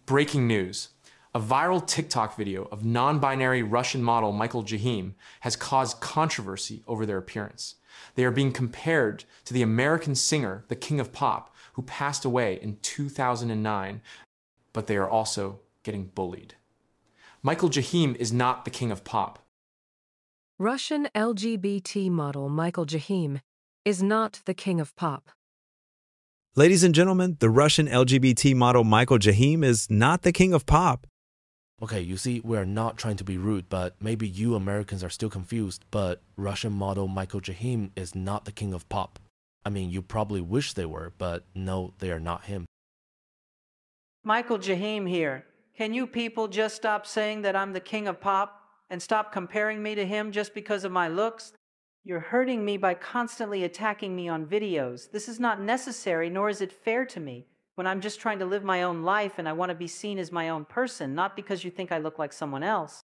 Breaking news. A viral TikTok video of non-binary Russian model Michael Jahim has caused controversy over their appearance. They are being compared to the American singer, the King of Pop, who passed away in 2009, but they are also getting bullied. Michael Jahim is not the King of Pop. Russian LGBT model Michael Jahim is not the King of Pop. Ladies and gentlemen, the Russian LGBT model Michael Jahim is not the King of Pop. Okay, you see, we're not trying to be rude, but maybe you Americans are still confused, but Russian model Michael Jahim is not the King of Pop. I mean, you probably wish they were, but no, they are not him. Michael Jahim here. Can you people just stop saying that I'm the King of Pop and stop comparing me to him just because of my looks? You're hurting me by constantly attacking me on videos. This is not necessary, nor is it fair to me, when I'm just trying to live my own life and I want to be seen as my own person, not because you think I look like someone else.